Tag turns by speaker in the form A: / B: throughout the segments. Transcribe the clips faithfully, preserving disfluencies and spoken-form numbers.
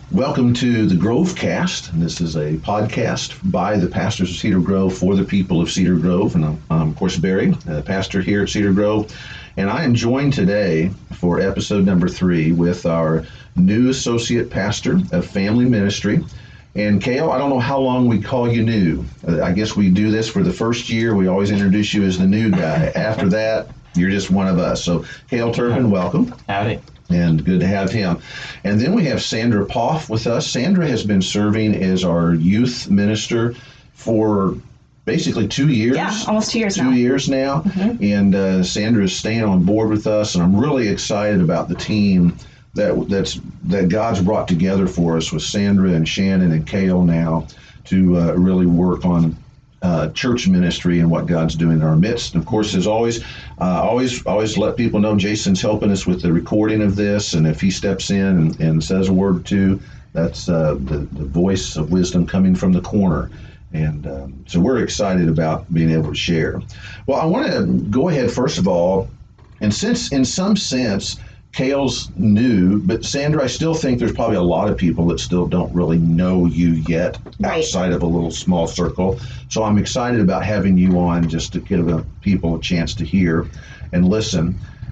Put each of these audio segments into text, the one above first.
A: Welcome to the Grovecast. This is a podcast by the pastors of Cedar Grove for the people of Cedar Grove. And I'm, I'm of course, Barry, a pastor here at Cedar Grove. And I am joined today for episode number three with our new associate pastor of family ministry. And Cale, I don't know how long we call you new. Uh, I guess we do this for the first year. We always introduce you as the new guy. After that, you're just one of us. So Cale Turpin, welcome.
B: Howdy.
A: And good to have him. And then we have Sandra Poff with us. Sandra has been serving as our youth minister for basically two years.
C: Yeah, almost two years
A: two
C: now.
A: Two years now. Mm-hmm. And uh, Sandra is staying on board with us, and I'm really excited about the team that that's that God's brought together for us with Sandra and Shannon and Cale now to uh, really work on Uh, church ministry and what God's doing in our midst. And of course, as always, uh, always, always let people know Jason's helping us with the recording of this. And if he steps in and, and says a word or two, that's uh, the, the voice of wisdom coming from the corner. And um, so we're excited about being able to share. Well, I want to go ahead, first of all, and since in some sense, Cale's new, but Sandra, I still think there's probably a lot of people that still don't really know you yet
C: right.
A: outside of a little small circle. So I'm excited about having you on just to give uh, people a chance to hear and listen.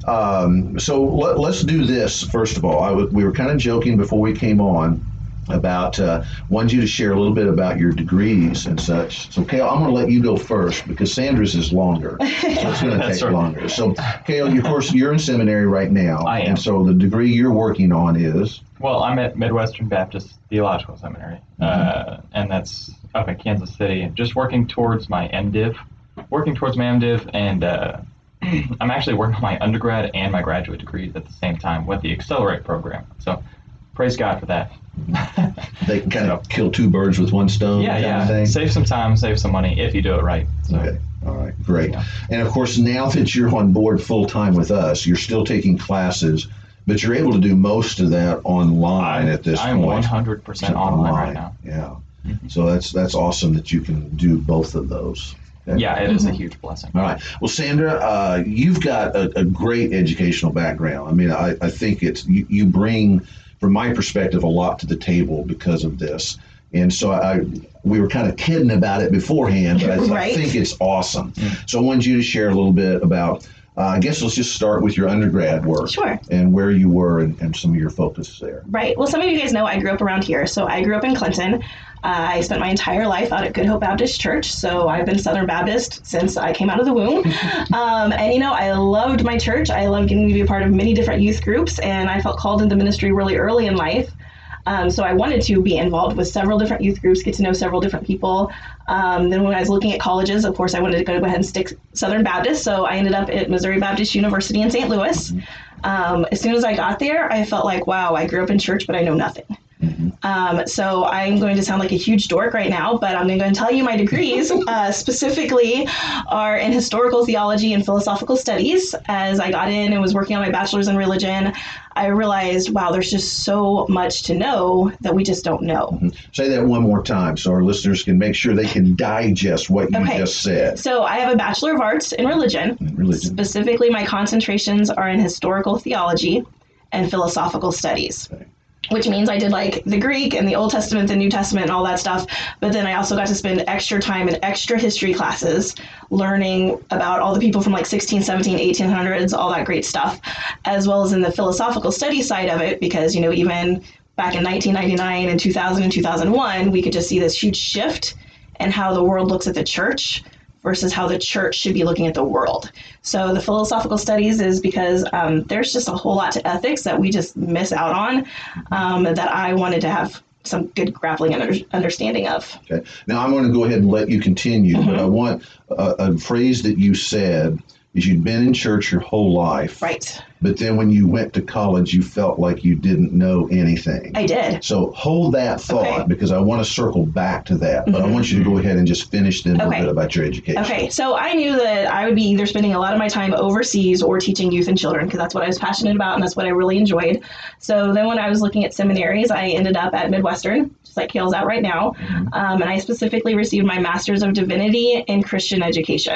A: Um, so let, let's do this, first of all. I w- we were kind of joking before we came on about, uh, wanted you to share a little bit about your degrees and such. So, Cale, I'm going to let you go first because Sandra's is longer. So it's going to take
B: right.
A: longer. So, Cale, you, of course, you're in seminary right now.
B: I am.
A: And so the degree you're working on is?
B: Well, I'm at Midwestern Baptist Theological Seminary, mm-hmm. uh, and that's up in Kansas City. Just working towards my MDiv, working towards my MDiv, and uh, I'm actually working on my undergrad and my graduate degrees at the same time with the Accelerate program. So, praise God for that.
A: They can kind so, of kill two birds with one stone.
B: Yeah,
A: kind
B: yeah.
A: Of thing.
B: Save some time, save some money if you do it right. So.
A: Okay. All right. Great.
B: Yeah.
A: And of course, now that you're on board full time with us, you're still taking classes, but you're able to do most of that online
B: I,
A: at this
B: I'm
A: point.
B: I'm one hundred percent online, online right now.
A: Yeah.
B: Mm-hmm.
A: So that's that's awesome that you can do both of those.
B: Okay. Yeah, it is a huge blessing.
A: All right. Well, Sandra, uh, you've got a, a great educational background. I mean, I, I think it's you, you bring, from my perspective, a lot to the table because of this. And so I, we were kind of kidding about it beforehand, but I,
C: right.
A: I think it's awesome. Mm. So I wanted you to share a little bit about, uh, I guess let's just start with your undergrad work.
C: Sure.
A: And where you were and, and some of your focus there.
C: Right. Well, some of you guys know I grew up around here. So I grew up in Clinton. Uh, I spent my entire life out at Good Hope Baptist Church, so I've been Southern Baptist since I came out of the womb. um, and, you know, I loved my church. I loved getting to be a part of many different youth groups, and I felt called into ministry really early in life. Um, so I wanted to be involved with several different youth groups, get to know several different people. Um, then when I was looking at colleges, of course, I wanted to go ahead and stick Southern Baptist, so I ended up at Missouri Baptist University in Saint Louis. Um, as soon as I got there, I felt like, wow, I grew up in church, but I know nothing. Mm-hmm. Um, so I'm going to sound like a huge dork right now, but I'm going to go and tell you my degrees uh, specifically are in historical theology and philosophical studies. As I got in and was working on my bachelor's in religion, I realized, wow, there's just so much to know that we just don't know.
A: Mm-hmm. Say that one more time so our listeners can make sure they can digest what you
C: okay.
A: just said.
C: So I have a Bachelor of Arts in religion.
A: In religion.
C: Specifically, my concentrations are in historical theology and philosophical studies. Okay. Which means I did like the Greek and the Old Testament, the New Testament, and all that stuff. But then I also got to spend extra time in extra history classes learning about all the people from like sixteen, seventeen, eighteen hundreds, all that great stuff, as well as in the philosophical study side of it, because, you know, even back in nineteen ninety-nine and two thousand and two thousand one, we could just see this huge shift in how the world looks at the church versus how the church should be looking at the world. So the philosophical studies is because um, there's just a whole lot to ethics that we just miss out on um, that I wanted to have some good grappling and under- understanding of.
A: Okay. Now I'm going to go ahead and let you continue,
C: Mm-hmm.
A: but I want a, a phrase that you said is you'd been in church your whole life.
C: Right.
A: But then when you went to college, you felt like you didn't know anything.
C: I did.
A: So hold that thought,
C: okay.
A: because I want to circle back to that. But
C: mm-hmm.
A: I want you to go ahead and just finish then a
C: okay.
A: little bit about your education.
C: Okay. So I knew that I would be either spending a lot of my time overseas or teaching youth and children, because that's what I was passionate about and that's what I really enjoyed. So then when I was looking at seminaries, I ended up at Midwestern, just like Cale's at right now. Mm-hmm. Um, and I specifically received my Master's of Divinity in Christian Education.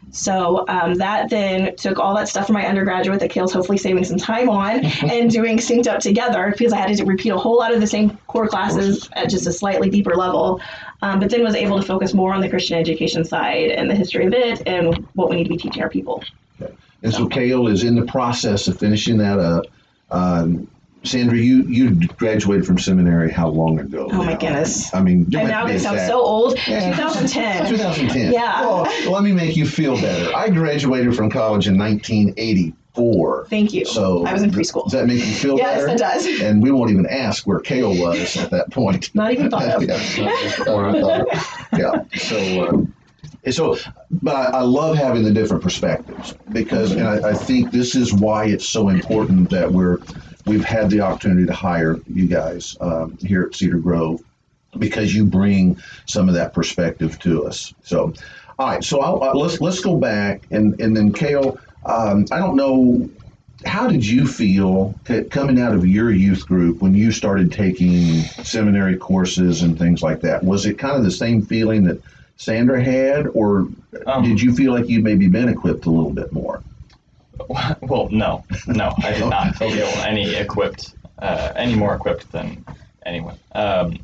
C: So um, that then took all that stuff from my undergraduate that Kale's hopefully saving some time on and doing synced up together, because I had to repeat a whole lot of the same core classes at just a slightly deeper level, um, but then was able to focus more on the Christian education side and the history of it and what we need to be teaching our people.
A: Okay. And so Kale is in the process of finishing that up. Um, Sandra, you, you graduated from seminary how long ago?
C: Oh,
A: now?
C: my goodness.
A: I mean,
C: I'm now going to sound so old.
A: Yeah.
C: twenty ten.
A: twenty ten.
C: Yeah.
A: Well, let me make you feel better. I graduated from college in nineteen eighty-four.
C: Thank you.
A: So
C: I was in preschool.
A: Does that make you feel
C: Yes,
A: better?
C: it does.
A: And we won't even ask where Kale was at that point.
C: Not even thought of.
A: yeah. yeah. So, uh, so, but I, I love having the different perspectives because, and I, I think this is why it's so important that we're we've had the opportunity to hire you guys um, here at Cedar Grove, because you bring some of that perspective to us. So, all right. So I'll, uh, let's let's go back and and then Kale. Um, I don't know. How did you feel c- coming out of your youth group when you started taking seminary courses and things like that? Was it kind of the same feeling that Sandra had, or
B: Um,
A: did you feel like you maybe been equipped a little bit more?
B: Well, no, no, I did not feel any equipped, uh, any more equipped than anyone. Um,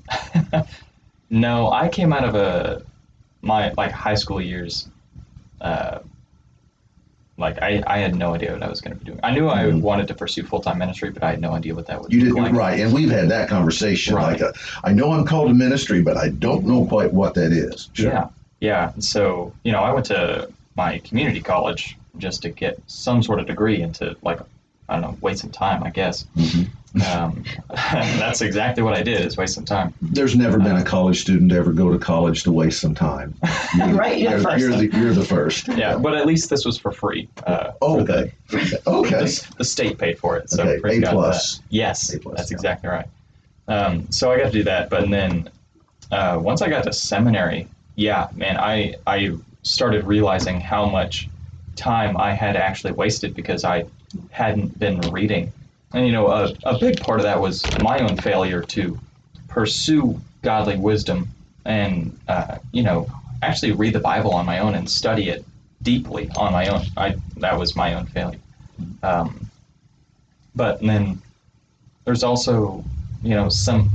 B: no, I came out of a my like high school years. Uh, like I, I had no idea what I was going to be doing. I knew I
A: Mhm.
B: wanted to pursue full time ministry, but I had no idea what that would.
A: You
B: look
A: didn't,
B: like.
A: right? And we've had that conversation.
B: Right.
A: Like, a, I know I'm called to ministry, but I don't know quite what that is. Sure.
B: Yeah, yeah. So you know, I went to my community college just to get some sort of degree and to like, I don't know, waste some time, I guess.
A: Mhm.
B: Um, that's exactly what I did, is waste some time.
A: There's never been a college student to ever go to college to waste some time. You-
C: Right, you're the first.
A: You're the, you're the first.
B: Yeah, but at least this was for free. Uh,
A: Oh,
B: for
A: okay.
B: The,
A: Okay.
B: the, the state paid for it, so
A: Okay,
B: praise
A: A
B: God for
A: plus.
B: that. Yes,
A: A plus,
B: that's
A: yeah.
B: exactly right. Um, so I got to do that, but then uh, once I got to seminary, yeah, man, I I started realizing how much time I had actually wasted because I hadn't been reading. And, you know, a, a big part of that was my own failure to pursue godly wisdom and, uh, you know, actually read the Bible on my own and study it deeply on my own. I That was my own failure. Um, but then there's also, you know, some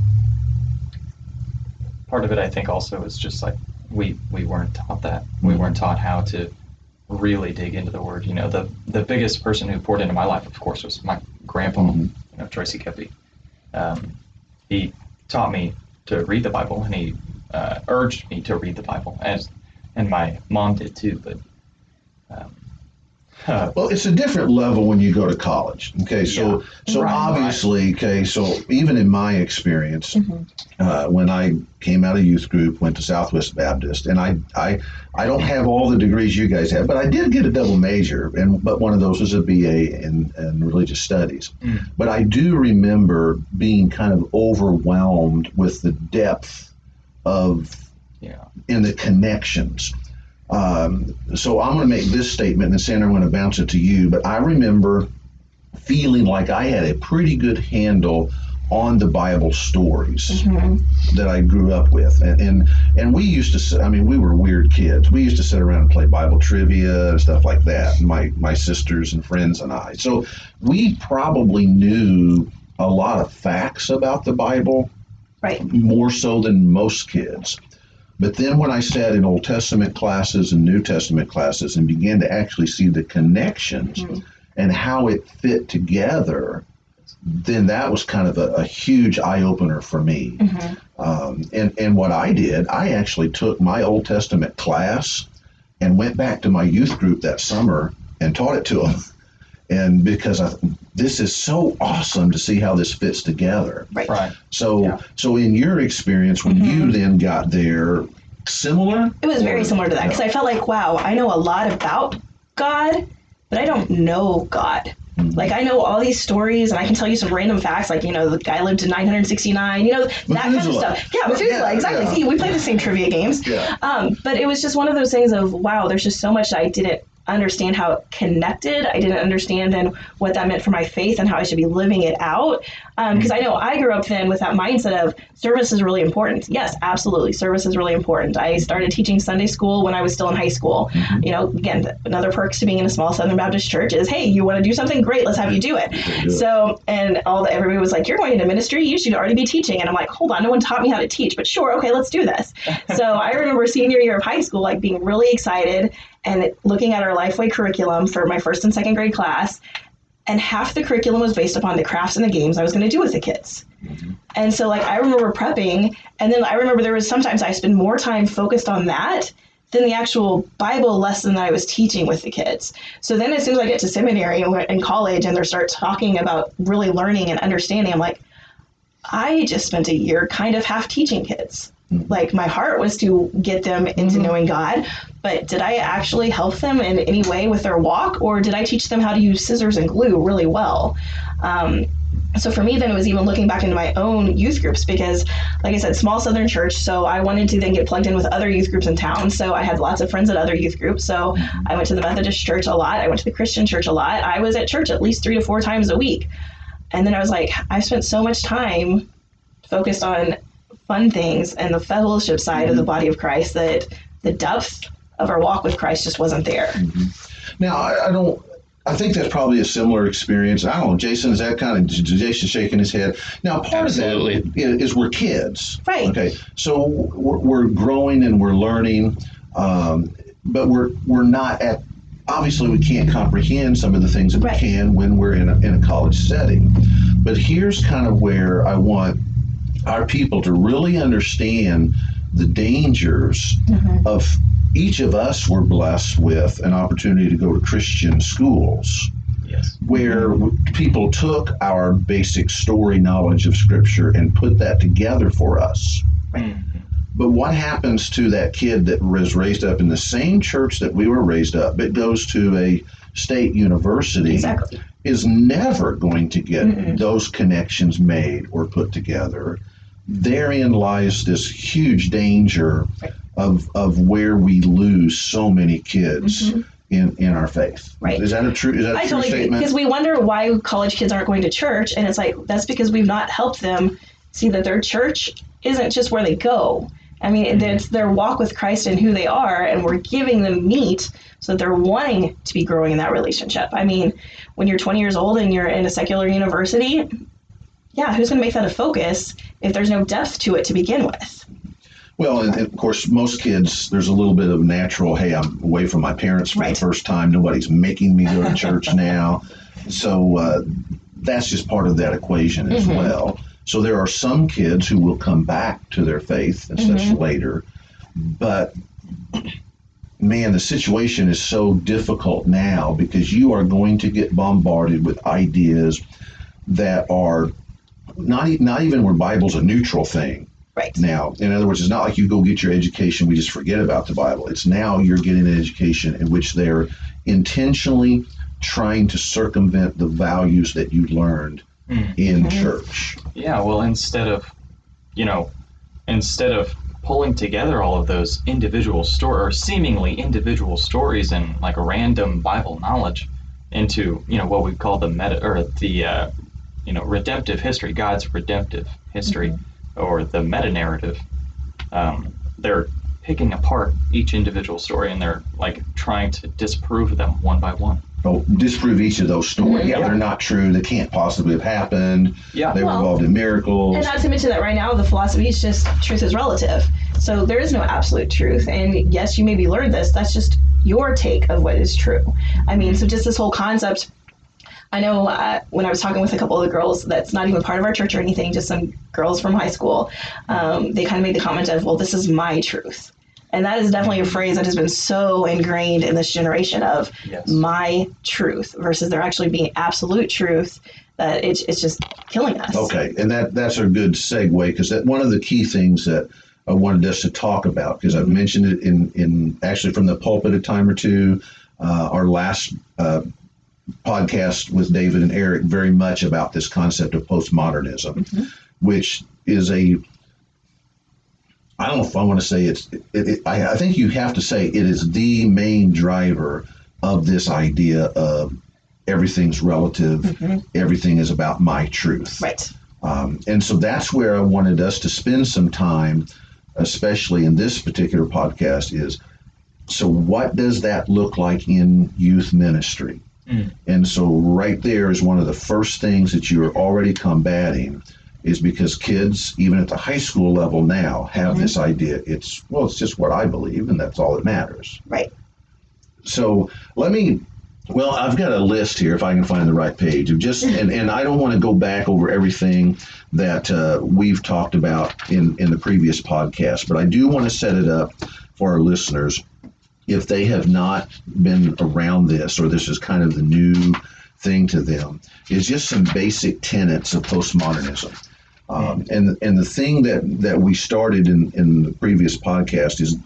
B: part of it I think also is just like we, we weren't taught that. We weren't taught how to really dig into the Word. You know, the the biggest person who poured into my life, of course, was my grandpa,
A: Mhm.
B: you know, Tracy Kepi. Um, he taught me to read the Bible, and he uh, urged me to read the Bible, as and my mom did too. But um, uh,
A: Well, it's a different level when you go to college. Okay, so
B: Yeah.
A: so
B: Right,
A: obviously, okay, so even in my experience,
C: Mhm.
A: uh, when I came out of youth group, went to Southwest Baptist, and I I I don't have all the degrees you guys have, but I did get a double major, and but one of those was a B A in, in religious studies.
B: Mm.
A: But I do remember being kind of overwhelmed with the depth of
B: yeah,
A: in the connections. Um, so I'm going to make this statement, and Sandra, I'm going to bounce it to you. But I remember feeling like I had a pretty good handle on the Bible stories
C: Mhm.
A: that I grew up with, and and and we used to. sit- I mean, we were weird kids. We used to sit around and play Bible trivia and stuff like that. My my sisters and friends and I. So we probably knew a lot of facts about the Bible,
C: Right.
A: more so than most kids. But then when I sat in Old Testament classes and New Testament classes and began to actually see the connections
C: Mhm.
A: and how it fit together, then that was kind of a, a huge eye opener for me.
C: Mhm.
A: Um, and, and what I did, I actually took my Old Testament class and went back to my youth group that summer and taught it to them. And because I, this is so awesome to see how this fits together.
C: Right.
B: right.
A: So,
B: Yeah.
A: so in your experience, when
C: Mhm.
A: you then got there, similar?
C: It was very similar to that because I felt like, wow, I know a lot about God, but I don't know God.
A: Mhm.
C: Like, I know all these stories, and I can tell you some random facts, like, you know, the guy lived to nine hundred sixty-nine, you know, that kind of
A: Methuselah.
C: stuff. Yeah, Methuselah,
A: Yeah,
C: exactly.
A: yeah.
C: See, we play the same trivia games.
A: Yeah.
C: Um, but it was just one of those things of, wow, there's just so much I didn't understand how connected. I didn't understand then what that meant for my faith and how I should be living it out. Because um, I know I grew up then with that mindset of service is really important. Yes, absolutely. Service is really important. I started teaching Sunday school when I was still in high school. Mm-hmm. You know, again, another perks to being in a small Southern Baptist church is, hey, you want to do something? Great, let's have you do it. Do so, and all the, everybody was like, you're going into ministry, you should already be teaching. And I'm like, hold on, no one taught me how to teach, but sure, okay, let's do this. So I remember senior year of high school, like being really excited and looking at our Lifeway curriculum for my first and second grade class. And half the curriculum was based upon the crafts and the games I was going to do with the kids. Mm-hmm. And so like I remember prepping, and then I remember there was sometimes I spend more time focused on that than the actual Bible lesson that I was teaching with the kids. So then as soon as I get to seminary and in college and they start talking about really learning and understanding, I'm like, I just spent a year kind of half teaching kids. Mm-hmm. Like my heart was to get them into mm-hmm. knowing God, but did I actually help them in any way with their walk, or did I teach them how to use scissors and glue really well? Um, so for me, then it was even looking back into my own youth groups because, like I said, small Southern church. So I wanted to then get plugged in with other youth groups in town. So I had lots of friends at other youth groups. So I went to the Methodist church a lot. I went to the Christian church a lot. I was at church at least three to four times a week. And then I was like, I spent so much time focused on fun things and the fellowship side mm-hmm. of the body of Christ that the depth of our walk with Christ just wasn't there.
A: Mm-hmm. Now, I, I don't, I think that's probably a similar experience. I don't know, Jason, is that kind of, Jason shaking his head? Now, part Absolutely. of that is we're kids.
C: Right.
A: Okay. So we're, we're growing and we're learning, um, but we're, we're not at, obviously we can't comprehend some of the things that right. we can when we're in a, in a college setting. But here's kind of where I want our people to really understand the dangers mm-hmm. of each of us were blessed with an opportunity to go to Christian schools.
B: Yes.
A: Where mm-hmm. people took our basic story knowledge of Scripture and put that together for us. Mm-hmm. But what happens to that kid that was raised up in the same church that we were raised up, but goes to a state university,
C: exactly.
A: is never going to get mm-hmm. those connections made or put together. Therein lies this huge danger right. of of where we lose so many kids mm-hmm. in, in our faith.
C: Right.
A: Is that a true is that a
C: I
A: true
C: totally
A: statement?
C: Because we wonder why college kids aren't going to church, and it's like that's because we've not helped them see that their church isn't just where they go. I mean, mm-hmm. it's their walk with Christ and who they are, and we're giving them meat so that they're wanting to be growing in that relationship. I mean, when you're twenty years old and you're in a secular university, yeah, who's going to make that a focus if there's no depth to it to begin with?
A: Well, and, and of course, most kids, there's a little bit of natural, hey, I'm away from my parents for right. the first time. Nobody's making me go to church now. So uh, that's just part of that equation as mm-hmm. well. So there are some kids who will come back to their faith and mm-hmm. such later. But, man, the situation is so difficult now because you are going to get bombarded with ideas that are not, not even where Bible's a neutral thing.
C: Right.
A: Now, in other words, it's not like you go get your education, we just forget about the Bible. It's now you're getting an education in which they're intentionally trying to circumvent the values that you learned mm. in mm-hmm. church.
B: Yeah, well, instead of, you know, instead of pulling together all of those individual stories, or seemingly individual stories and like a random Bible knowledge into, you know, what we call the meta, or the, uh, you know, redemptive history, God's redemptive history. Mm-hmm. Or the meta-narrative, um, they're picking apart each individual story and they're like trying to disprove them one by one.
A: Oh, disprove each of those stories. Mm-hmm. Yeah, they're not true. They can't possibly have happened.
B: Yeah.
A: They were
C: well,
A: involved in miracles.
C: And not to mention that right now the philosophy is just truth is relative. So there is no absolute truth. And yes, you maybe learned this. That's just your take of what is true. I mean, so just this whole concept. I know uh, when I was talking with a couple of the girls that's not even part of our church or anything, just some girls from high school, um, they kind of made the comment of, well, this is my truth. And that is definitely a phrase that has been so ingrained in this generation of yes. my truth versus there actually being absolute truth that it's, it's just killing us.
A: Okay, and that that's a good segue because that one of the key things that I wanted us to talk about, because I've mentioned it in, in actually from the pulpit a time or two, uh, our last uh podcast with David and Eric very much about this concept of postmodernism, mm-hmm. which is a, I don't know if I want to say it's, it, it, I, I think you have to say it is the main driver of this idea of everything's relative, mm-hmm. everything is about my truth.
C: Right.
A: Um, and so that's where I wanted us to spend some time, especially in this particular podcast, is so what does that look like in youth ministry? Mm. And so right there is one of the first things that you are already combating, is because kids, even at the high school level now, have mm-hmm. this idea, it's, well, it's just what I believe, and that's all that matters.
C: Right.
A: So let me, well, I've got a list here, if I can find the right page, of just, and, and I don't want to go back over everything that uh, we've talked about in, in the previous podcast, but I do want to set it up for our listeners, if they have not been around this, or this is kind of the new thing to them, is just some basic tenets of postmodernism. Um, and and the thing that, that we started in, in the previous podcast is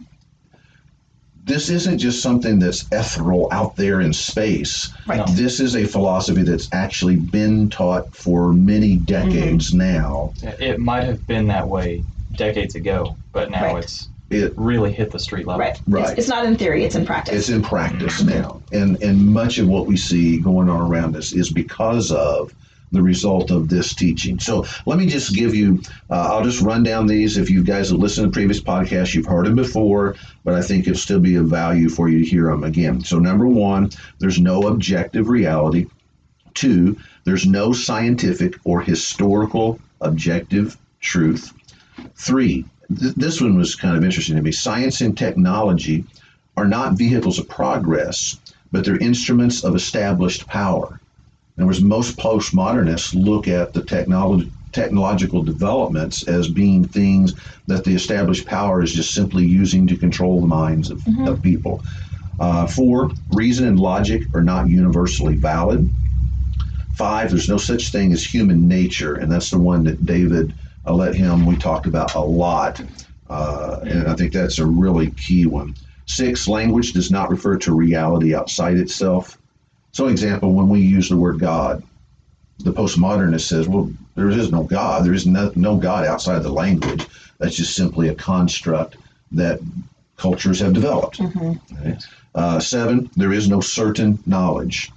A: this isn't just something that's ethereal out there in space.
C: Right.
A: This is a philosophy that's actually been taught for many decades mm-hmm. now.
B: It might have been that way decades ago, but now right. it's it really hit the street level.
C: Right.
A: Right.
C: It's, it's not in theory, it's in practice.
A: It's in practice mm-hmm. now. And, and much of what we see going on around us is because of the result of this teaching. So let me just give you, uh, I'll just run down these. If you guys have listened to previous podcasts, you've heard them before, but I think it'll still be of value for you to hear them again. So number one, there's no objective reality. Two, there's no scientific or historical objective truth. Three, th- this one was kind of interesting to me. Science and technology are not vehicles of progress, but they're instruments of established power. In other words, most postmodernists look at the technology, technological developments as being things that the established power is just simply using to control the minds of, mm-hmm. of people. Uh, four, reason and logic are not universally valid. Five, there's no such thing as human nature, and that's the one that David, I let him, we talked about a lot, uh, and I think that's a really key one. Six, language does not refer to reality outside itself. So, example, when we use the word God, the postmodernist says, well, there is no God. There is no, no God outside the language. That's just simply a construct that cultures have developed. Mm-hmm. Okay. Uh, seven, there is no certain knowledge.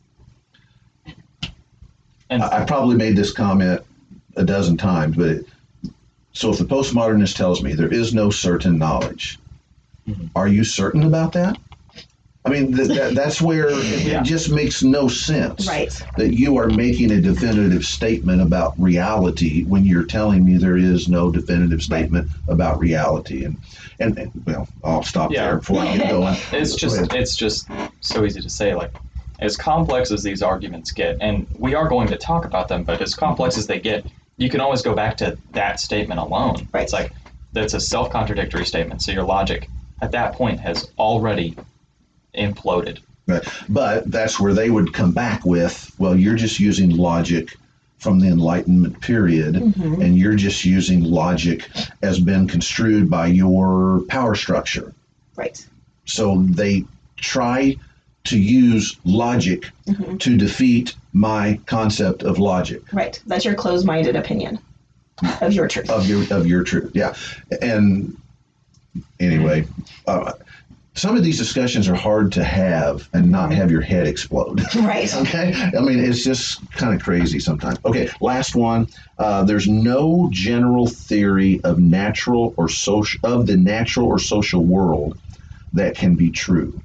A: And I, I probably made this comment a dozen times, but it, so if the postmodernist tells me there is no certain knowledge, mm-hmm. are you certain about that? I mean, th- that, that's where it, yeah. it just makes no sense
C: right.
A: that you are making a definitive statement about reality when you're telling me there is no definitive statement right. about reality. And, and, and well, I'll stop yeah. there before I get going.
B: It's just, it's just so easy to say, like, as complex as these arguments get, and we are going to talk about them, but as complex as they get, you can always go back to that statement alone.
C: Right.
B: It's like, that's a self-contradictory statement, so your logic at that point has already imploded.
A: Right. But that's where they would come back with, well, you're just using logic from the Enlightenment period, mm-hmm. and you're just using logic as been construed by your power structure.
C: Right.
A: So they try to use logic mm-hmm. to defeat my concept of logic.
C: Right. That's your closed-minded opinion of your truth.
A: of your of your truth, yeah. And anyway, uh, some of these discussions are hard to have and not have your head explode.
C: Right.
A: Okay? I mean, it's just kind of crazy sometimes. Okay, last one. Uh, there's no general theory of natural or social of the natural or social world that can be true.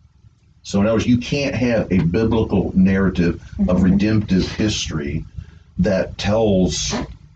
A: So in other words, you can't have a biblical narrative mm-hmm. of redemptive history that tells,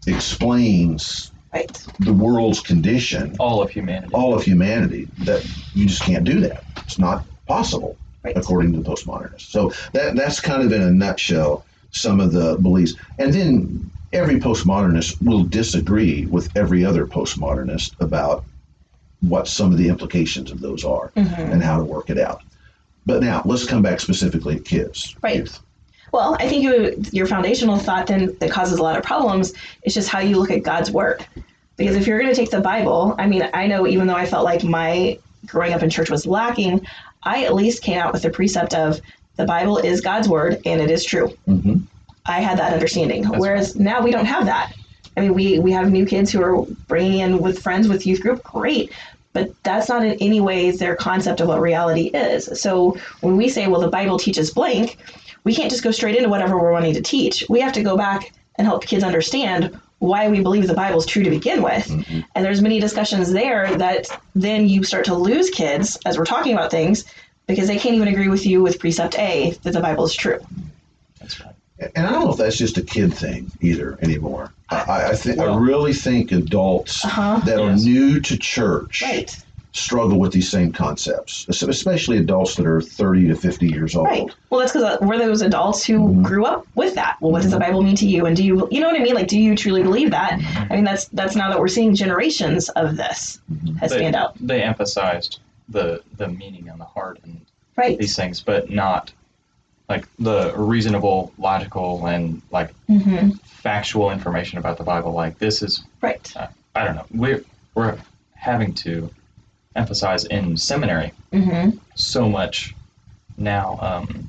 A: explains
C: right.
A: the world's condition.
B: All of humanity.
A: All of humanity. That you just can't do that. It's not possible, right. according to the postmodernists. So that that's kind of in a nutshell some of the beliefs. And then every postmodernist will disagree with every other postmodernist about what some of the implications of those are mm-hmm. and how to work it out. But now, let's come back specifically to kids.
C: Right.
A: Youth.
C: Well, I think you, your foundational thought then that causes a lot of problems is just how you look at God's word. Because if you're going to take the Bible, I mean, I know even though I felt like my growing up in church was lacking, I at least came out with the precept of the Bible is God's word and it is true. Mm-hmm. I had that understanding. That's Whereas right. now we don't have that. I mean, we, we have new kids who are bringing in with friends with youth group. Great. but that's not in any ways their concept of what reality is. So when we say, well, the Bible teaches blank, we can't just go straight into whatever we're wanting to teach. We have to go back and help kids understand why we believe the Bible is true to begin with. Mm-hmm. And there's many discussions there that then you start to lose kids as we're talking about things because they can't even agree with you with precept A that the Bible is true.
B: That's right.
A: And I don't know if that's just a kid thing either anymore. I, I think well, I really think adults uh-huh. that yes. are new to church
C: right.
A: struggle with these same concepts, especially adults that are thirty to fifty years old.
C: Right. Well, that's because we're those adults who mm-hmm. grew up with that. Well, what does the Bible mean to you? And do you, you know what I mean? Like, do you truly believe that? Mm-hmm. I mean, that's that's now that we're seeing generations of this mm-hmm. has
B: they,
C: stand out.
B: They emphasized the the meaning and the heart and
C: right.
B: these things, but not like the reasonable, logical, and like
C: mm-hmm.
B: factual information about the Bible. Like this is
C: right.
B: Uh, I don't know. We're we're having to emphasize in seminary
C: mm-hmm.
B: so much now um,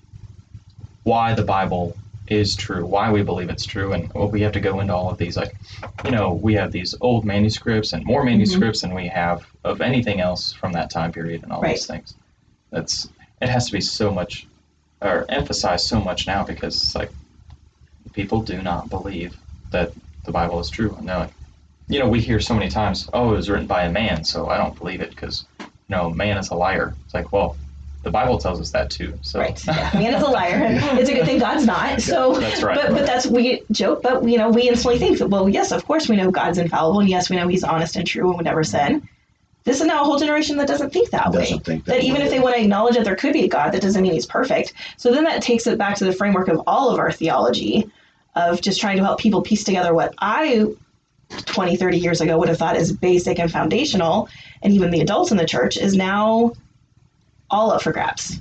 B: why the Bible is true, why we believe it's true, and well, we have to go into all of these. Like, you know, we have these old manuscripts and more manuscripts mm-hmm. than we have of anything else from that time period, and all
C: right.
B: these things. That's it has to be so much. Or emphasized so much now because it's like people do not believe that the Bible is true. And they're like, you know, we hear so many times, oh, it was written by a man, so I don't believe it because, you know, man is a liar. It's like, well, the Bible tells us that too. So.
C: Right. Yeah. Man is a liar. It's a good thing God's not. So,
B: that's right.
C: But,
B: right.
C: but that's, we joke, but, you know, we instantly think that, well, yes, of course we know God's infallible, and yes, we know he's honest and true and would never sin. This is now a whole generation that doesn't think that
A: doesn't
C: way.
A: Think that,
C: that even
A: way.
C: if they want to acknowledge that there could be a God, that doesn't mean he's perfect. So then that takes it back to the framework of all of our theology of just trying to help people piece together what I, twenty, thirty years ago, would have thought is basic and foundational, and even the adults in the church is now all up for grabs.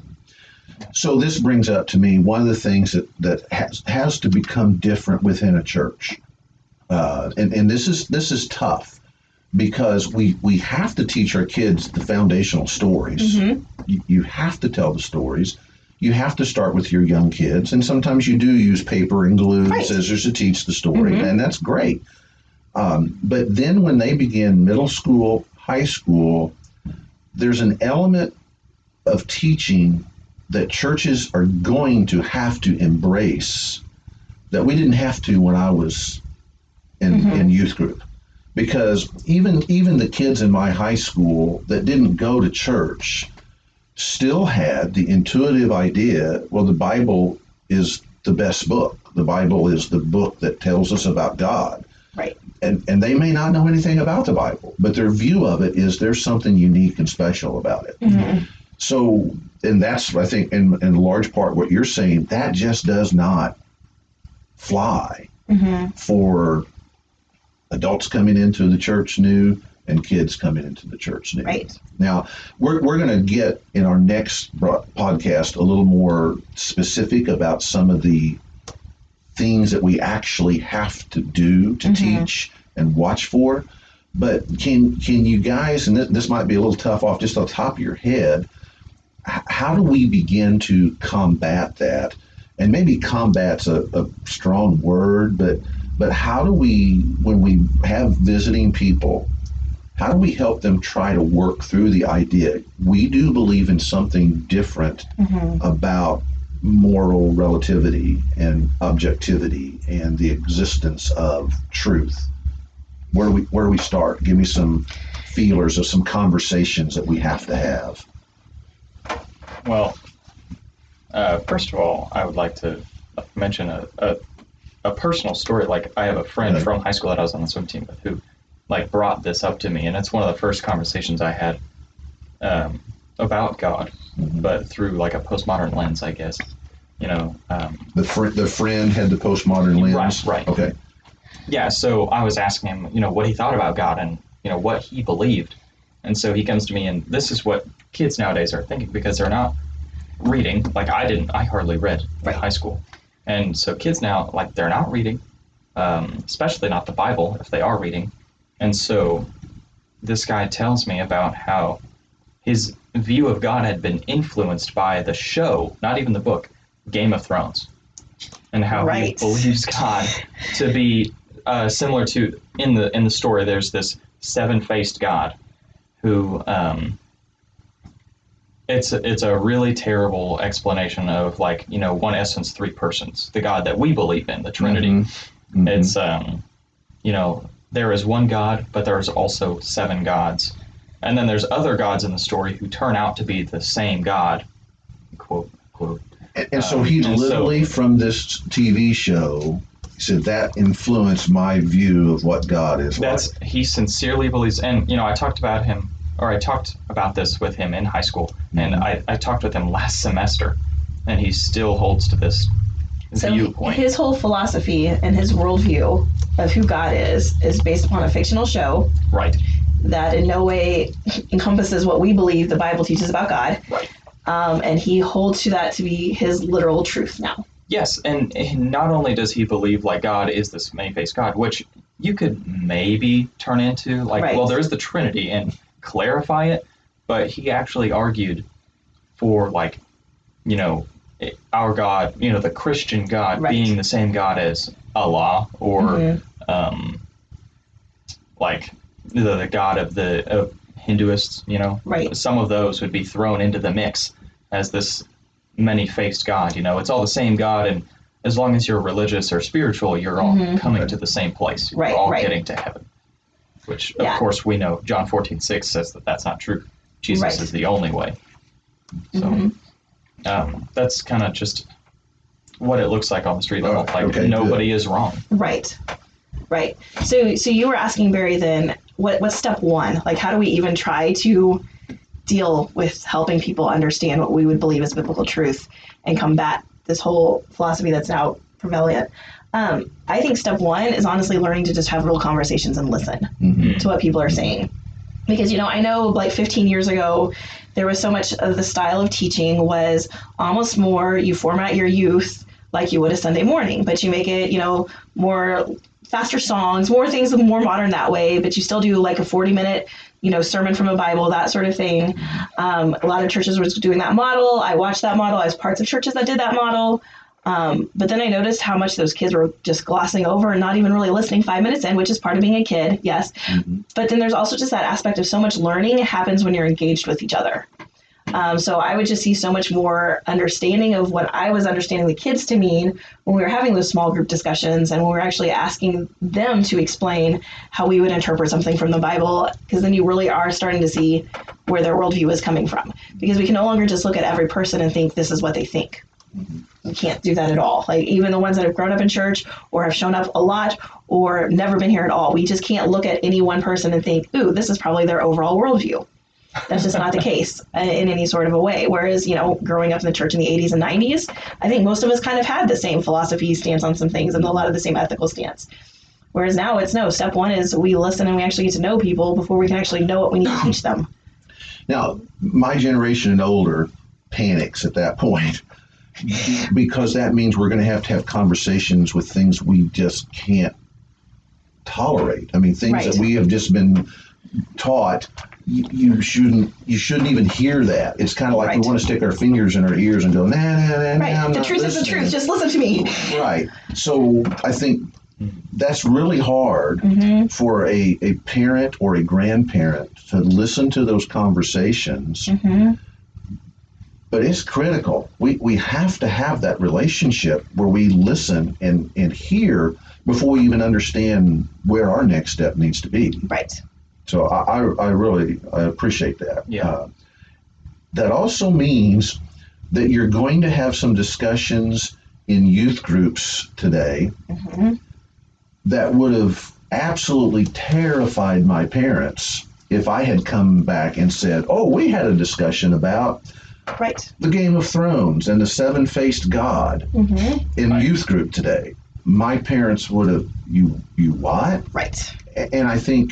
A: So this brings up to me one of the things that, that has, has to become different within a church. Uh, and, and this is this is tough. Because we, we have to teach our kids the foundational stories.
C: Mm-hmm.
A: You, you have to tell the stories. You have to start with your young kids. And sometimes you do use paper and glue and
C: right.
A: scissors to teach the story.
C: Mm-hmm.
A: And that's great. Um, but then when they begin middle school, high school, there's an element of teaching that churches are going to have to embrace that we didn't have to when I was in,
C: mm-hmm.
A: in youth group. Because even even the kids in my high school that didn't go to church still had the intuitive idea, well, the Bible is the best book. The Bible is the book that tells us about God.
C: Right.
A: And and they may not know anything about the Bible, but their view of it is there's something unique and special about it.
C: Mm-hmm.
A: So, and that's, I think, in, in large part what you're saying, that just does not fly
C: mm-hmm.
A: for adults coming into the church new and kids coming into the church new.
C: Right.
A: Now, we're we're going to get in our next podcast a little more specific about some of the things that we actually have to do to mm-hmm. teach and watch for. But can can you guys, and this, this might be a little tough off just off the top of your head, h- how do we begin to combat that? And maybe combat's a, a strong word, but But how do we, when we have visiting people, how do we help them try to work through the idea? We do believe in something different
C: mm-hmm.
A: about moral relativity and objectivity and the existence of truth. Where do we, where do we start? Give me some feelers of some conversations that we have to have.
B: Well, uh, first of all, I would like to mention a, a a personal story. Like, I have a friend
A: right.
B: from high school that I was on the swim team with who like brought this up to me, and it's one of the first conversations I had um, about God, mm-hmm. but through like a postmodern lens, I guess. You know, um,
A: the fr- the friend had the postmodern lens.
B: Right, right.
A: Okay.
B: Yeah. So I was asking him, you know, what he thought about God and you know what he believed, and so he comes to me, and this is what kids nowadays are thinking because they're not reading. Like I didn't, I hardly read in high school. And so kids now, like, they're not reading, um, especially not the Bible if they are reading. And so this guy tells me about how his view of God had been influenced by the show, not even the book, Game of Thrones, and how
C: right.
B: he believes God to be uh, similar to, in the in the story, there's this seven-faced God who um, it's it's a really terrible explanation of like you know one essence, three persons, the God that we believe in, the Trinity.
A: Mm-hmm. Mm-hmm.
B: It's um, you know there is one God, but there's also seven gods, and then there's other gods in the story who turn out to be the same God, quote quote.
A: And, and so he
B: um, and
A: literally
B: so,
A: from this T V show. He said that influenced my view of what God is
B: That's
A: like.
B: he sincerely believes, and you know, I talked about him, or I talked about this with him in high school, and
A: Mhm.
B: I, I talked with him last semester, and he still holds to this
C: So
B: viewpoint.
C: his whole philosophy and his worldview of who God is is based upon a fictional show
B: Right,
C: that in no way encompasses what we believe the Bible teaches about God.
B: right.
C: Um, and he holds to that to be his literal truth now.
B: Yes, and, and not only does he believe like God is this many-faced God, which you could maybe turn into like,
C: Right.
B: well, there's the Trinity and clarify it, but he actually argued for like, you know, our God, you know, the Christian God
C: Right.
B: being the same God as Allah or
C: Mhm.
B: um, like the, the God of the of Hinduists, you know,
C: Right.
B: some of those would be thrown into the mix as this many-faced God. You know, it's all the same God, and as long as you're religious or spiritual, you're all
C: Mhm.
B: coming to the same place. You're
C: Right,
B: all
C: right.
B: getting to heaven. Which,
C: Yeah.
B: of course, we know John fourteen six says that that's not true. Jesus
C: Right.
B: is the only way. So
C: Mhm.
B: um, that's kind of just what it looks like on the street level.
A: Oh,
B: Like
A: okay,
B: nobody
A: good.
B: is wrong.
C: Right. Right. So so you were asking Barry then what what's step one? Like how do we even try to deal with helping people understand what we would believe is biblical truth and combat this whole philosophy that's now prevalent? Um, I think step one is honestly learning to just have real conversations and listen
A: Mhm.
C: to what people are saying. Because, you know, I know like fifteen years ago, there was so much of the style of teaching was almost more you format your youth like you would a Sunday morning, but you make it, you know, more faster songs, more things more modern that way, but you still do like a forty minute, you know, sermon from a Bible, that sort of thing. Um, a lot of churches were doing that model. I watched that model. I was parts of churches that did that model. Um, but then I noticed how much those kids were just glossing over and not even really listening five minutes in, which is part of being a kid, yes.
A: Mhm.
C: But then there's also just that aspect of so much learning happens when you're engaged with each other. Um, so I would just see so much more understanding of what I was understanding the kids to mean when we were having those small group discussions and when we were actually asking them to explain how we would interpret something from the Bible, because then you really are starting to see where their worldview is coming from. Because we can no longer just look at every person and think this is what they think. We can't do that at all. Like even the ones that have grown up in church or have shown up a lot or never been here at all, we just can't look at any one person and think, ooh, this is probably their overall worldview. That's just not the case in any sort of a way. Whereas, you know, growing up in the church in the eighties and nineties, I think most of us kind of had the same philosophy stance on some things and a lot of the same ethical stance. Whereas now it's no, step one is we listen and we actually get to know people before we can actually know what we need to teach them.
A: Now, my generation and older panics at that point because that means we're going to have to have conversations with things we just can't tolerate. I mean, things
C: Right.
A: that we have just been taught you, you shouldn't you shouldn't even hear that. It's kind of like
C: Right.
A: we want to stick our fingers in our ears and go, nah, nah, nah, nah,
C: Right.
A: I'm
C: The
A: not
C: truth is the
A: listening.
C: truth. Just listen to me.
A: Right. So I think that's really hard
C: Mm-hmm.
A: for a, a parent or a grandparent to listen to those conversations,
C: Mm-hmm.
A: but it's critical. We, we have to have that relationship where we listen and, and hear before we even understand where our next step needs to be.
C: Right.
A: So I, I, I really I appreciate that.
B: Yeah.
A: Uh, that also means that you're going to have some discussions in youth groups today
C: Mm-hmm.
A: that would have absolutely terrified my parents if I had come back and said, oh, we had a discussion about
C: Right.
A: the Game of Thrones and the seven-faced God
C: Mm-hmm.
A: in
B: Right.
A: youth group today. My parents would have, you, you what?
C: Right.
A: A- And I think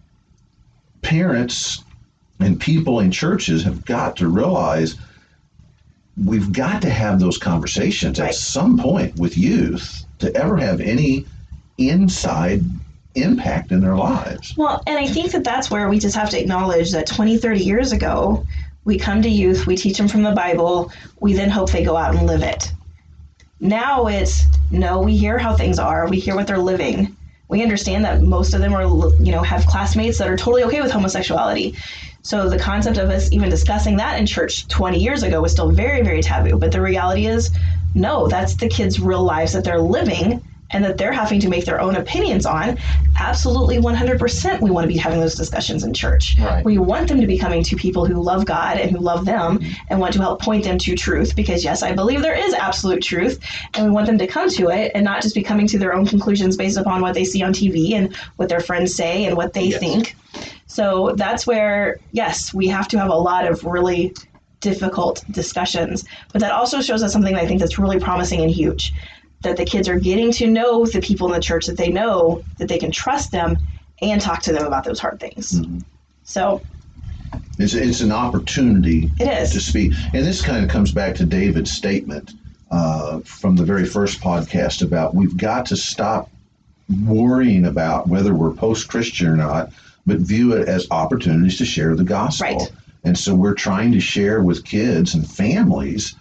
A: parents and people in churches have got to realize we've got to have those conversations
C: Right.
A: at some point with youth to ever have any inside impact in their lives.
C: Well, and I think that that's where we just have to acknowledge that twenty, thirty years ago, we come to youth, we teach them from the Bible, we then hope they go out and live it. Now it's, no, we hear how things are, we hear what they're living. we understand that most of them are, you know, have classmates that are totally okay with homosexuality. So the concept of us even discussing that in church twenty years ago was still very, very taboo. But the reality is, no, that's the kids' real lives that they're living and that they're having to make their own opinions on. Absolutely one hundred percent we want to be having those discussions in church.
B: Right.
C: We want them to be coming to people who love God and who love them and want to help point them to truth, because yes, I believe there is absolute truth, and we want them to come to it and not just be coming to their own conclusions based upon what they see on T V and what their friends say and what they
B: Yes.
C: think. So that's where, yes, we have to have a lot of really difficult discussions, but that also shows us something that I think that's really promising and huge, that the kids are getting to know the people in the church that they know, that they can trust them and talk to them about those hard things.
A: Mm-hmm.
C: So
A: It's, it's an opportunity
C: It is.
A: to speak. And this kind of comes back to David's statement uh, from the very first podcast about we've got to stop worrying about whether we're post-Christian or not, but view it as opportunities to share the gospel.
C: Right.
A: And so we're trying to share with kids and families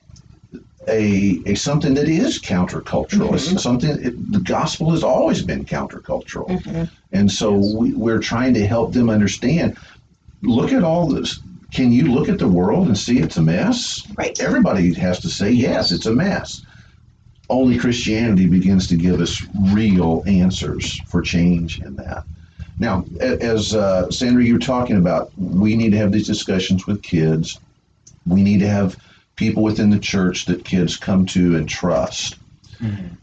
A: a, a something that is countercultural.
C: Mhm.
A: It's something, it, the gospel has always been countercultural.
C: Mhm.
A: And so we, we're trying to help them understand, look at all this. Can you look at the world and see it's a mess?
C: Right.
A: Everybody has to say, yes, it's a mess. Only Christianity begins to give us real answers for change in that. Now, a- as uh, Sandra, you were talking about, we need to have these discussions with kids. We need to have people within the church that kids come to and trust.
B: Mhm.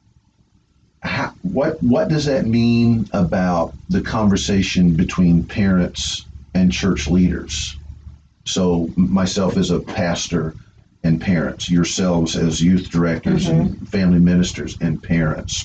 A: How, what what does that mean about the conversation between parents and church leaders? So myself as a pastor and parents, yourselves as youth directors and family ministers and parents.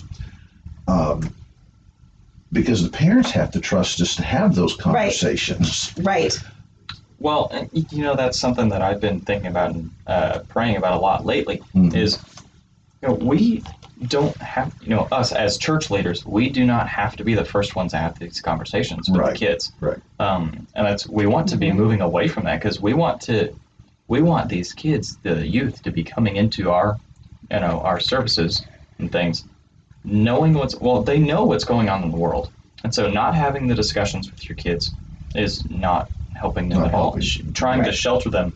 A: Um, because the parents have to trust us to have those conversations.
C: Right.
B: Well, and, you know, that's something that I've been thinking about and uh, praying about a lot lately.
A: Mhm.
B: Is, you know, we don't have, you know, us as church leaders, we do not have to be the first ones to have these conversations with
A: Right.
B: the kids.
A: Right.
B: Um, and that's, we want to be
C: Mhm.
B: moving away from that, because we want to, we want these kids, the youth, to be coming into our, you know, our services and things, knowing what's, well, they know what's going on in the world. And so not having the discussions with your kids is not helping them
A: Not
B: at all.
A: helping.
B: Sh- Trying to
C: Right.
B: shelter them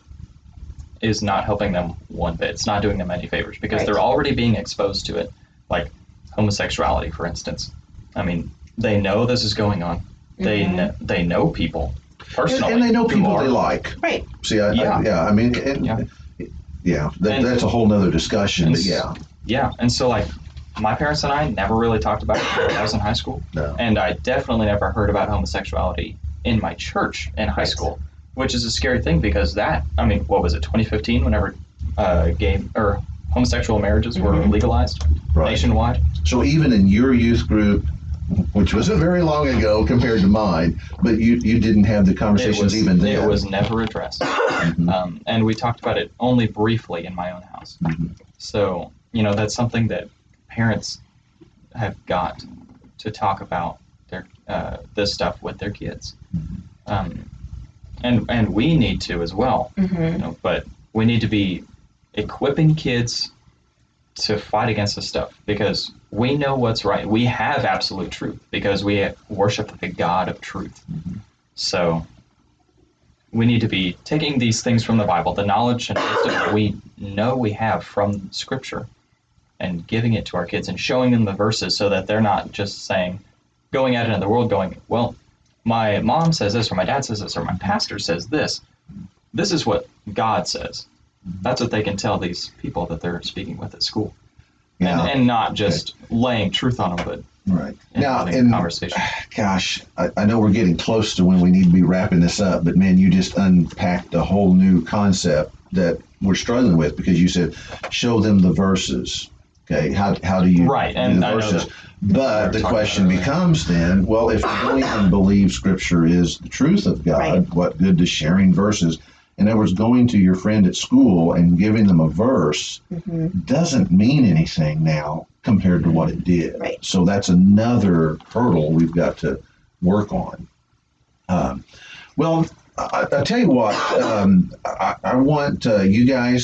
B: is not helping them one bit. It's not doing them any favors, because
C: Right.
B: they're already being exposed to it, like homosexuality, for instance. I mean, they know this is going on. They
C: Mhm.
B: kn- they know people personally,
A: And they know
B: who
A: people
B: are-
A: they like.
C: Right.
A: See, I,
B: Yeah.
A: I, yeah, I mean, and,
B: Yeah.
A: yeah, that,
B: And-
A: that's a whole nother discussion,
B: and
A: but
B: s-
A: yeah.
B: Yeah, and so like my parents and I never really talked about it when I was in high school,
A: No.
B: and I definitely never heard about homosexuality in my church in high
C: Right.
B: school, which is a scary thing, because that, I mean, what was it, twenty fifteen, whenever uh, gay or homosexual marriages were
C: Mhm.
B: legalized
A: Right.
B: nationwide?
A: So even in your youth group, which wasn't very long ago compared to mine, but you, you didn't have the
B: It
A: conversations
B: was,
A: even then.
B: it was never addressed.
A: Mhm.
B: Um, and we talked about it only briefly in my own house.
A: Mhm.
B: So, you know, that's something that parents have got to talk about their uh, this stuff with their kids. Um, and and we need to as well.
C: Mm-hmm.
B: You know, but we need to be equipping kids to fight against this stuff, because we know what's right. We have absolute truth because we worship the God of truth. So we need to be taking these things from the Bible, the knowledge and wisdom that we know we have from Scripture, and giving it to our kids and showing them the verses, so that they're not just saying, going out into the world going, well, my mom says this, or my dad says this, or my pastor says this. This is what God says. That's what they can tell these people that they're speaking with at school.
A: Yeah.
B: And, and not just laying truth on them, but
A: Right.
B: and
A: Now,
B: having
A: and
B: conversation.
A: gosh, I, I know we're getting close to when we need to be wrapping this up, but man, you just unpacked a whole new concept that we're struggling with, because you said, show them the verses. Okay, how, how do you
B: Right,
A: do
B: and
A: the
B: I know
A: verses?
B: that
A: But
B: we
A: the
B: were talking
A: question
B: about it earlier.
A: becomes then, well, if you don't even believe Scripture is the truth of God,
C: Right.
A: what good does sharing verses? In other words, going to your friend at school and giving them a verse
C: Mm-hmm.
A: doesn't mean anything now compared to what it did.
C: Right.
A: So that's another hurdle we've got to work on. Um, well, I, I tell you what, um, I, I want uh, you guys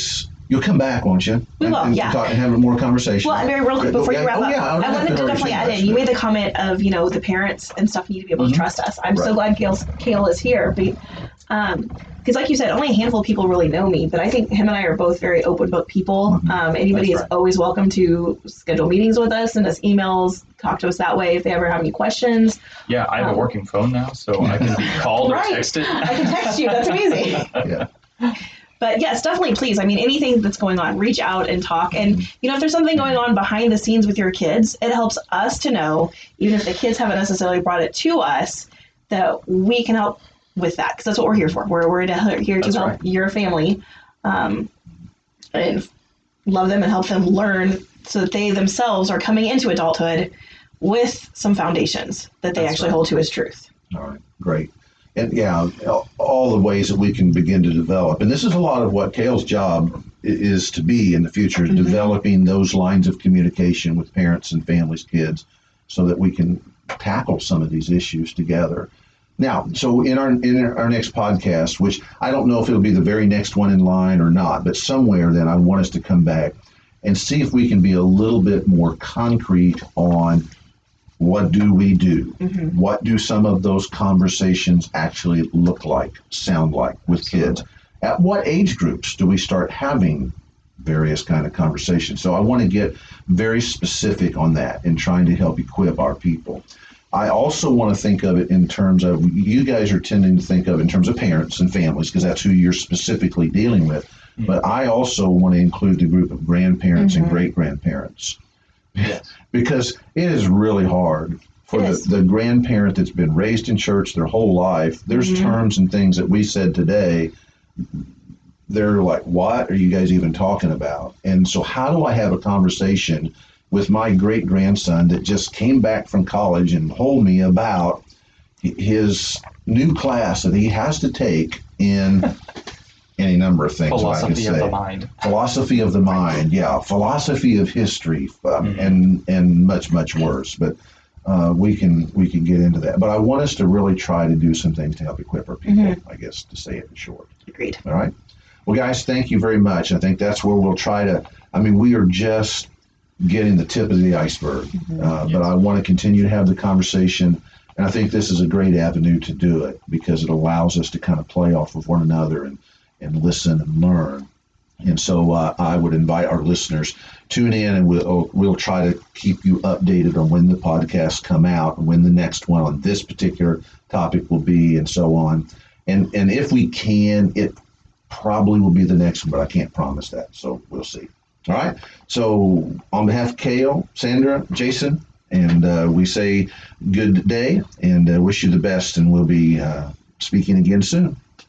A: You'll come back, won't you?
C: We will,
A: and, and
C: yeah.
A: Talk and have more conversation.
C: Well, very real quick before you wrap
A: oh,
C: up,
A: yeah,
C: I wanted to definitely add in. You made the comment of, you know, the parents and stuff need to be able
A: mm-hmm.
C: to trust us. I'm
A: right.
C: so glad Kale's, Kale is here. But, um, because like you said, only a handful of people really know me, but I think him and I are both very open book people.
A: Mm-hmm.
C: Um, anybody
B: That's
C: is
B: right.
C: always welcome to schedule meetings with us, send us emails, talk to us that way if they ever have any questions.
B: Yeah, I have
C: Um,
B: a working phone now, so I can be called
C: right.
B: or texted.
C: I can text you. That's amazing.
A: Yeah.
C: But yes, definitely, please. I mean, anything that's going on, reach out and talk. And, you know, if there's something going on behind the scenes with your kids, it helps us to know, even if the kids haven't necessarily brought it to us, that we can help with that. Because that's what we're here for. We're, we're to, here to
B: That's
C: help
B: right.
C: your family um, and love them and help them learn so that they themselves are coming into adulthood with some foundations that they
B: That's
C: actually
B: right.
C: hold to as truth.
A: All right, great. And yeah, all the ways that we can begin to develop. And this is a lot of what Kale's job i- is to be in the future,
C: Mm-hmm.
A: developing those lines of communication with parents and families, kids, so that we can tackle some of these issues together. Now, so in our in our next podcast, which I don't know if it'll be the very next one in line or not, but somewhere then I want us to come back and see if we can be a little bit more concrete on what do we do?
C: Mm-hmm.
A: What do some of those conversations actually look like, sound like with kids? At what age groups do we start having various kind of conversations? So I want to get very specific on that and trying to help equip our people. I also want to think of it in terms of, you guys are tending to think of it in terms of parents and families, because that's who you're specifically dealing with. Mm-hmm. But I also want to include the group of grandparents mm-hmm. and great-grandparents.
B: Yes.
A: Because it is really hard for the, the grandparent that's been raised in church their whole life. There's mm-hmm. terms and things that we said today, they're like, what are you guys even talking about? And so how do I have a conversation with my great-grandson that just came back from college and told me about his new class that he has to take in any number of things.
B: Philosophy
A: I can say.
B: of the mind.
A: Philosophy of the mind, yeah. Philosophy of history, um,
B: mm-hmm.
A: and and much much worse. But uh, we can we can get into that. But I want us to really try to do some things to help equip our people. Mm-hmm. I guess to say it in short.
C: Agreed.
A: All right. Well, guys, thank you very much. I think that's where we'll try to. I mean, we are just getting the tip of the iceberg. Mm-hmm. uh, yes. But I want to continue to have the conversation. And I think this is a great avenue to do it because it allows us to kind of play off of one another and. and listen and learn. And so uh, I would invite our listeners, tune in and we'll we'll try to keep you updated on when the podcasts come out and when the next one on this particular topic will be and so on. And and if we can, it probably will be the next one, but I can't promise that. So we'll see. All right. So on behalf of Kale, Sandra, Jason, and uh, we say good day and uh, wish you the best, and we'll be uh, speaking again soon.